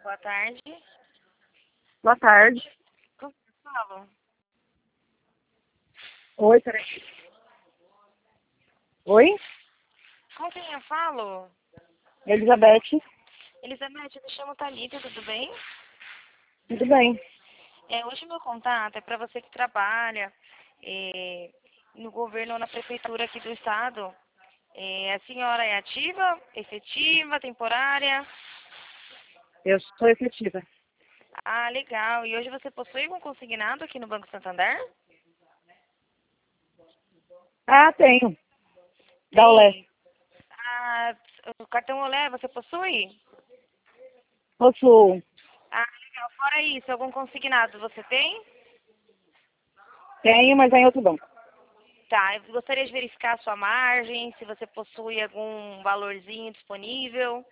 Boa tarde. Boa tarde. Com quem eu falo? Oi, peraí. Oi? Com quem eu falo? Elizabeth. Elizabeth, eu me chamo Thalita, tudo bem? Tudo bem? Hoje meu contato é para você que trabalha no governo ou na prefeitura aqui do estado. A senhora é ativa, efetiva, temporária? Eu sou efetiva. Ah, legal. E hoje você possui algum consignado aqui no Banco Santander? Ah, tenho. Da Olé. Tem. Ah, o cartão Olé você possui? Possuo. Ah, legal. Fora isso, algum consignado você tem? Tenho, mas é em outro banco. Tá, eu gostaria de verificar a sua margem, se você possui algum valorzinho disponível.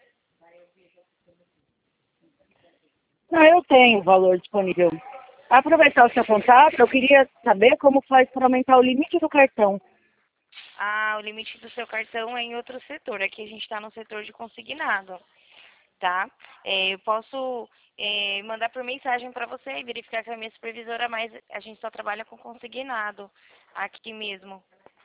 Não, eu tenho o valor disponível. Aproveitar o seu contato, eu queria saber como faz para aumentar o limite do cartão. Ah, o limite do seu cartão é em outro setor. Aqui a gente está no setor de consignado, tá? Eu posso mandar por mensagem para você e verificar com a minha supervisora, mas a gente só trabalha com consignado aqui mesmo.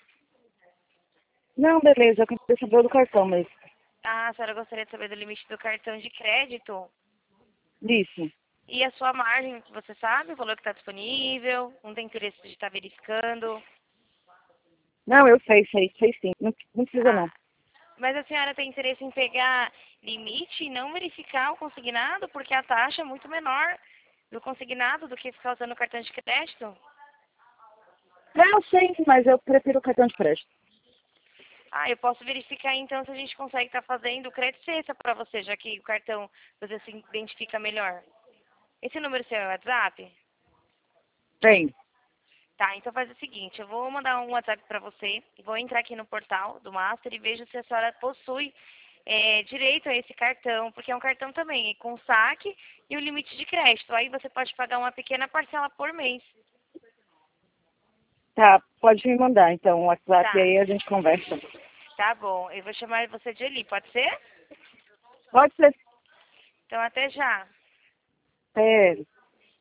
Não, beleza, eu queria saber do cartão mesmo. Ah, a senhora gostaria de saber do limite do cartão de crédito? Isso. E a sua margem, você sabe o valor que está disponível? Não tem interesse de estar verificando? Não, eu sei sim. Não precisa Ah, não. mas a senhora tem interesse em pegar limite e não verificar o consignado, porque a taxa é muito menor do consignado do que ficar usando o cartão de crédito? Não, eu sei, mas eu prefiro o cartão de crédito. Ah, eu posso verificar então se a gente consegue estar fazendo o crédito cesta para você, já que o cartão você se identifica melhor. Esse número seu é o WhatsApp? Tem. Tá, então faz o seguinte, eu vou mandar um WhatsApp para você, vou entrar aqui no portal do Master e vejo se a senhora possui direito a esse cartão, porque é um cartão também com saque e o limite de crédito. Aí você pode pagar uma pequena parcela por mês. Tá, pode me mandar então o WhatsApp e Tá, aí a gente conversa. tá bom. Eu vou chamar você de Eli, pode ser? Pode ser. Então até já. É,